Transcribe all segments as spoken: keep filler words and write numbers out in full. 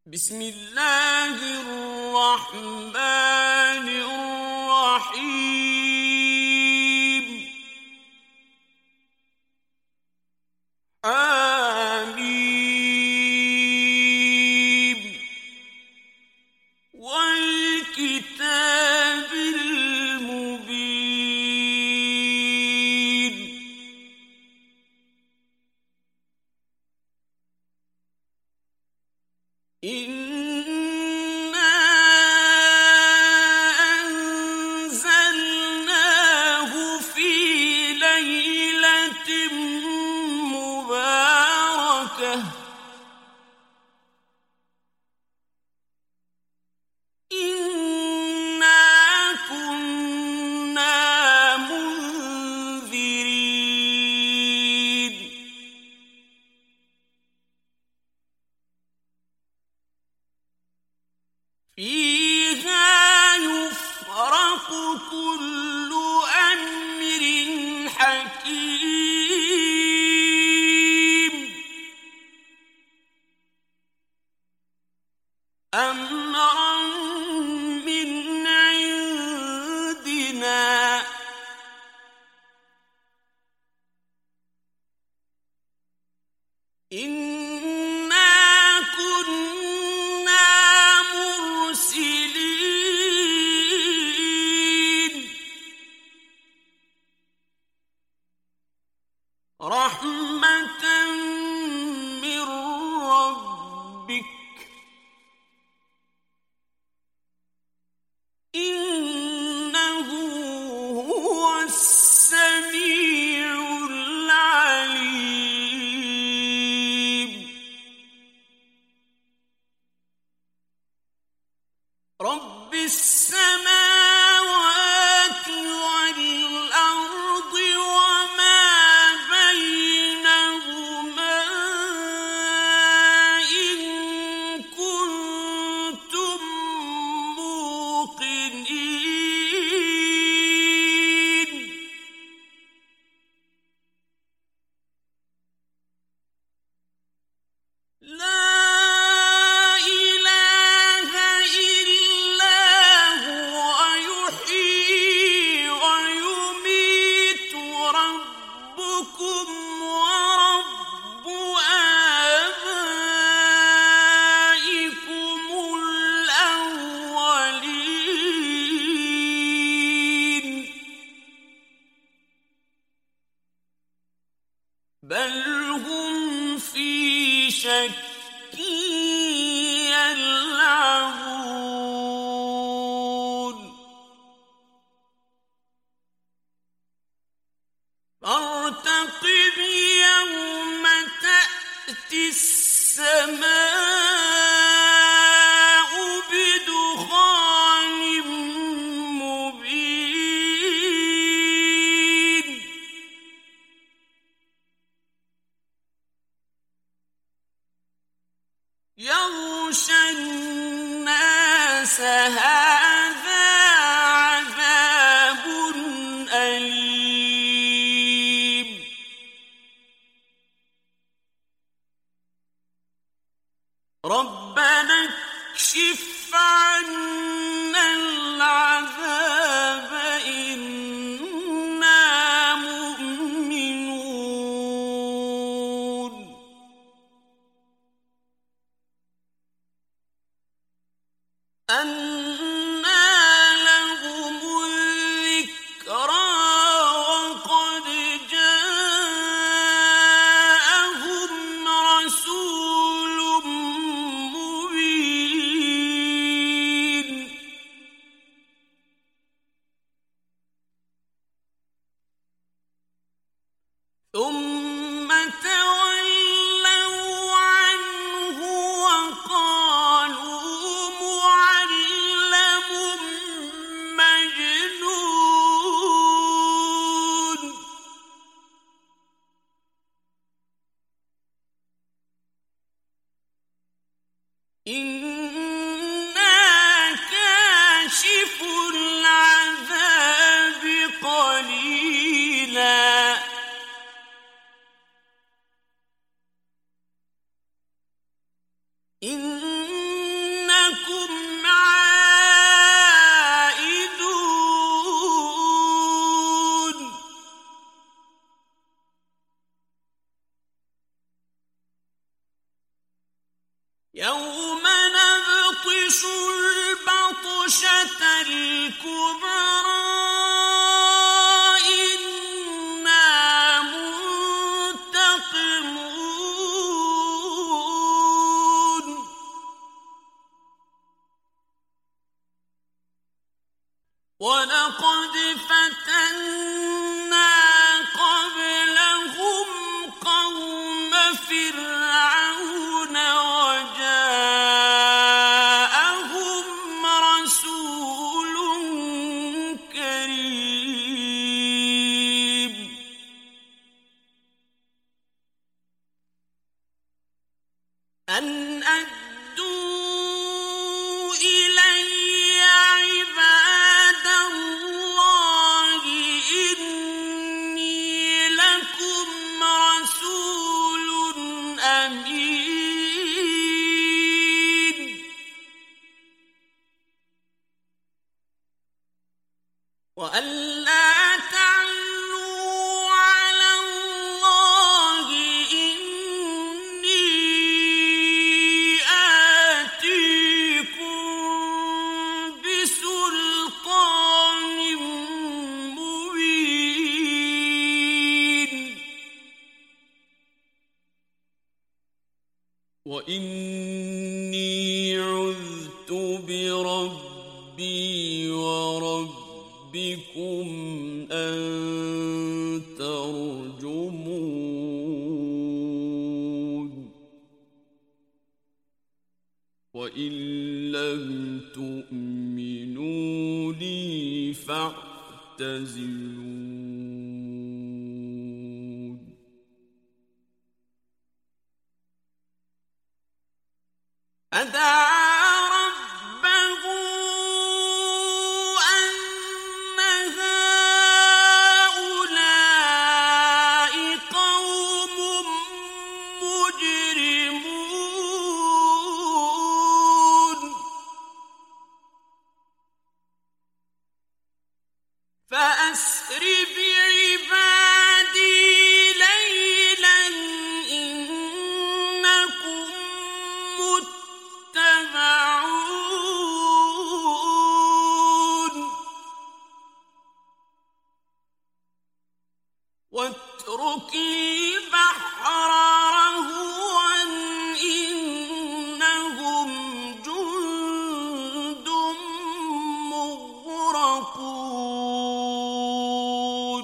بسم الله الرحمن الرحيم آمين والكتاب المبين إنا أنزلناه في ليلة مباركة إنا كنا منذرين فيها يفرق كل أمر حكيم أمرا من عندنا إنا كنا مرسلين رحمة من ربك إنه هو السميع العليم رب السماوات والأرض وما بينهما إن كنتم موقنين لا إله إلا هو يحيي ويميت ربكم ورب آبائكم الأولين بل هم في شك يلعبون فارتقب يوم تأتي السماء بدخان مبين يغشى الناس هذا عذاب أليم ربنا اكشف عنا العذاب إنا مؤمنون أنى لهم الذكرى وقد جاءهم رسول مبين ثم تولوا عنه وقالوا معلم مجنون إنا كاشف العذاب قليلا إن إنكم عائدون يوم نبطش البطشة الكبرى إنا منتقمون ولقد فتنا قبلهم قوم فرعون وجاءهم رسول كريم أن أدوا إلي عباد الله إني لكم رسول أمين وأن لا تعلوا على الله إني آتيكم بسلطان مبين وإني عذت بربي وربكم أن ترجمون وإن لم تؤمنوا لي فاعتزلون فدعا ربه أن هؤلاء قوم مجرمون فأسر بعبادي ليلا إنكم متبعون واترك البحر رهوا إنهم جند مغرقون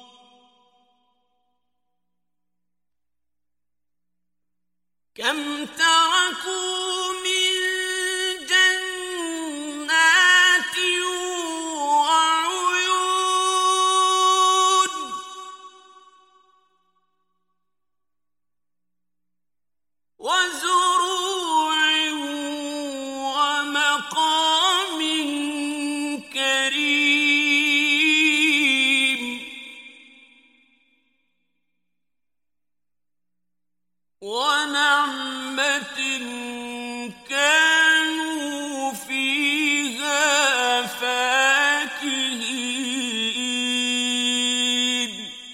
كم تركوا من جنات وعيون وزروع ومقام كريم ونعمة كانوا فيها فاكهين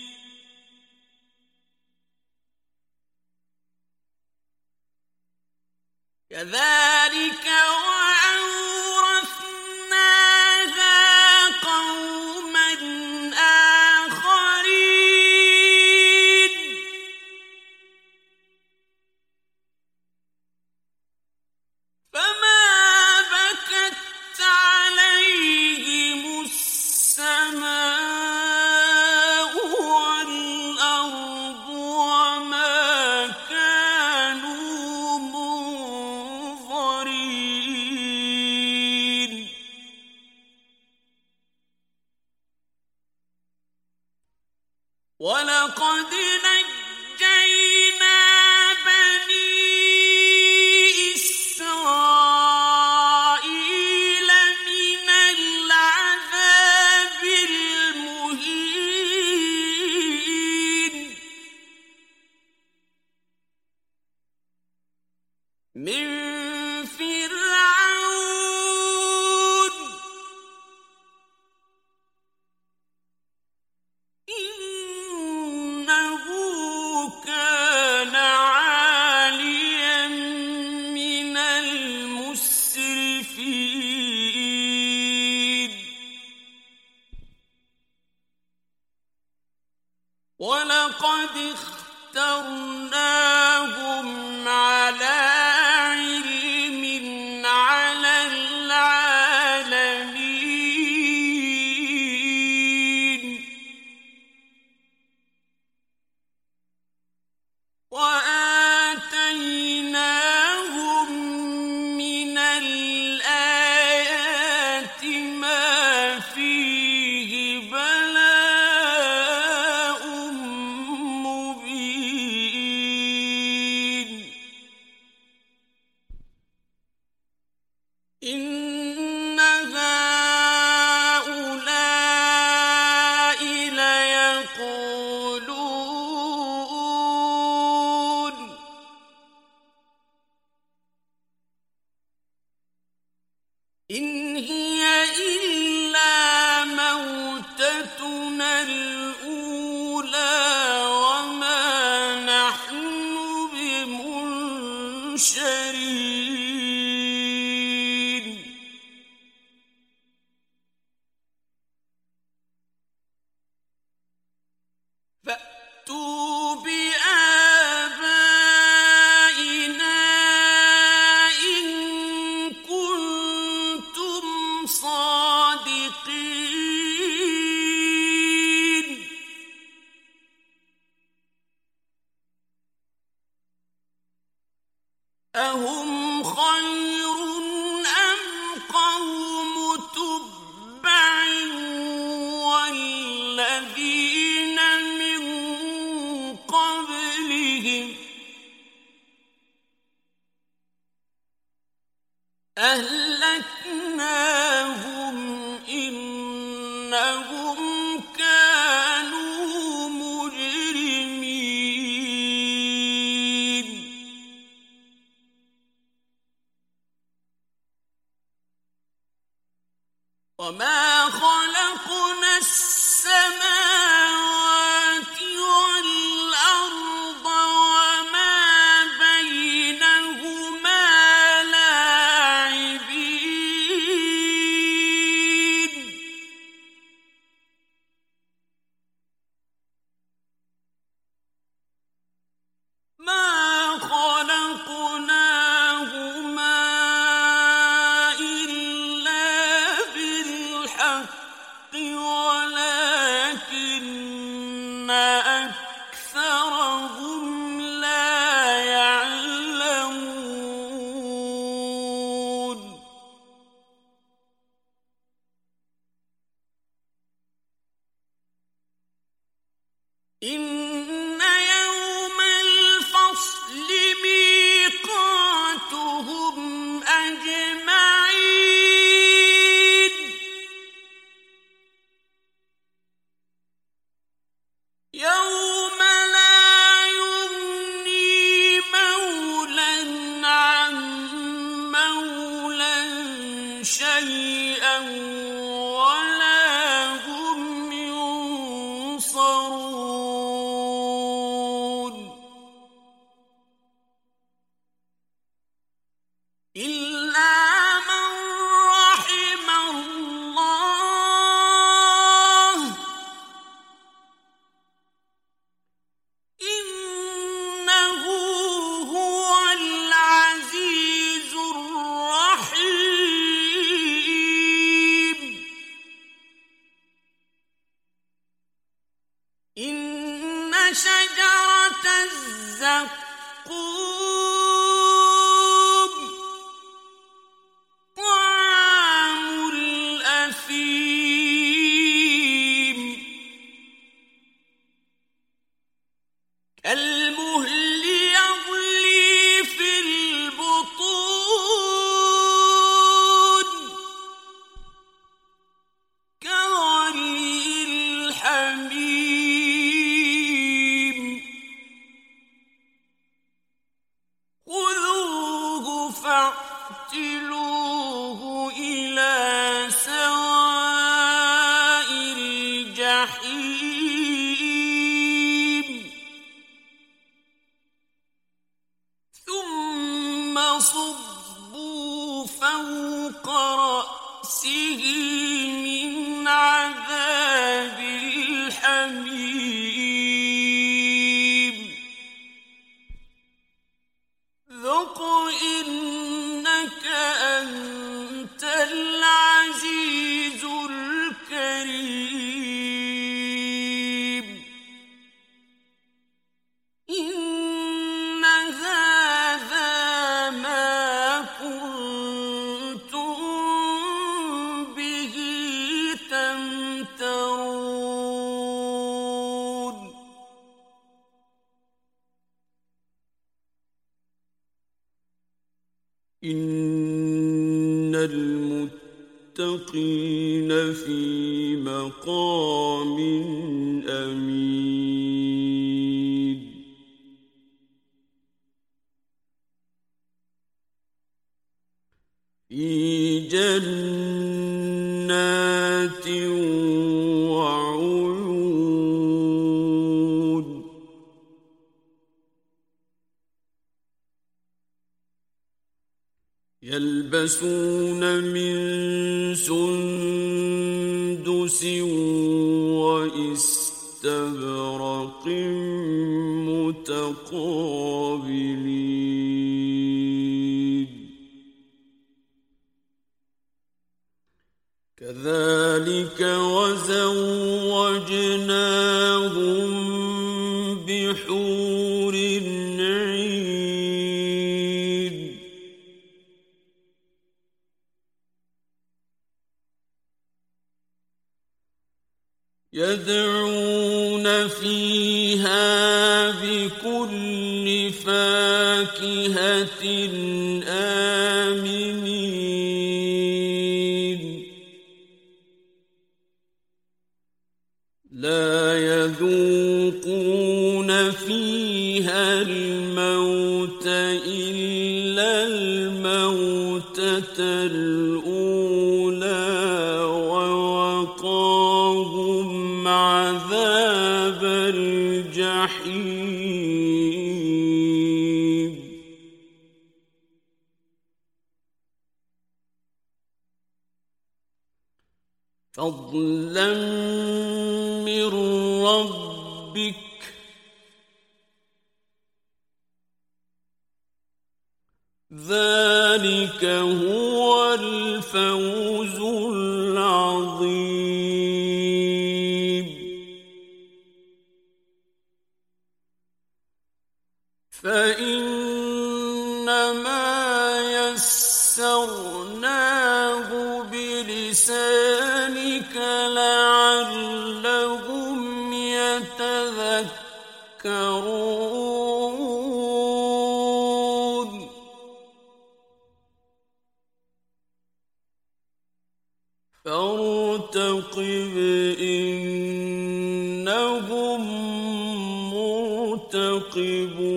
كذلك وأورثناها قوما آخرين فما بكت عليهم السماء والأرض وما كانوا منظرين ولقد نجينا بني إسرائيل من العذاب المهين من فرعون وَلَقَدِ اخْتَرْنَاهُمْ عَلَىٰ عِلْمٍ عَلَى الْعَالَمِينَ وَآتَيْنَاهُم مِّنَ الْآيَاتِ مَا فِيهِ بَلَاءٌ مُّبِينٌ إِنَّ هَٰؤُلَاءِ لَيَقُولُونَ إِنْ هِيَ إِلَّا مَوْتَتُنَا الْأُولَىٰ وَمَا نَحْنُ بِمُنشَرِينَ فَأْتُوا بِآبَائِنَا إِن كُنتُمْ صَادِقِينَ أَهُمْ خَيْرٌ أَمْ قَوْمُ تُبَّعٍ وَالَّذِينَ مِن قَبْلِهِمْ أَهْلَكْنَاهُمْ إِنَّهُمْ كَانُوا مُجْرِمِينَ وَمَا خَلَقْنَا السَّمَاوَاتِ وَالْأَرْضَ وَمَا بَيْنَهُمَا لَاعِبِينَ مَا خَلَقْنَاهُمَا إِلَّا بِالْحَقِّ وَلَٰكِنَّ أَكْثَرَهُمْ لَا يَعْلَمُونَ إِنَّ يَوْمَ الْفَصْلِ مِيقَاتُهُمْ أَجْمَعِينَ يَوْمَ لَا يُغْنِي مَوْلًى عَن مَّوْلًى شَيْئًا وَلَا هُمْ يُنصَرُونَ إِلَّا مَن رَّحِمَ اللَّهُ إِنَّهُ هُوَ الْعَزِيزُ الرَّحِيمُ إِنَّ شَجَرَتَ الزَّقُّومِ طَعَامُ الْأَثِيمِ كَالْمُهْلِ يَغْلِي فِي الْبُطُونِ كَغَلْيِ الْحَمِيمِ خُذُوهُ فَاعْتِلُوهُ إِلَىٰ سَوَاءِ الْجَحِيمِ ثُمَّ صُبُّوا فَوْقَ رَأْسِهِ مِنْ عَذَابِ الْحَمِيمِ أنت العزيز الكريم إن هذا ما كنتم به تمترون إن المتقين في مقام أمين في جنات وعيون يلبسون من سندس وإستبرق متقابلين كذلك وزوجناهم بحور عين يدعون فيها بكل فاكهة آمنين لا يذوقون فيها الموت إلا الموتة الأولى ووقاهم عذاب الجحيم فضلا من ربك ذلك هو الفوز العظيم فإنما يسرناه بلسانك لعلهم يتذكرون فارتقب إنهم مرتقبون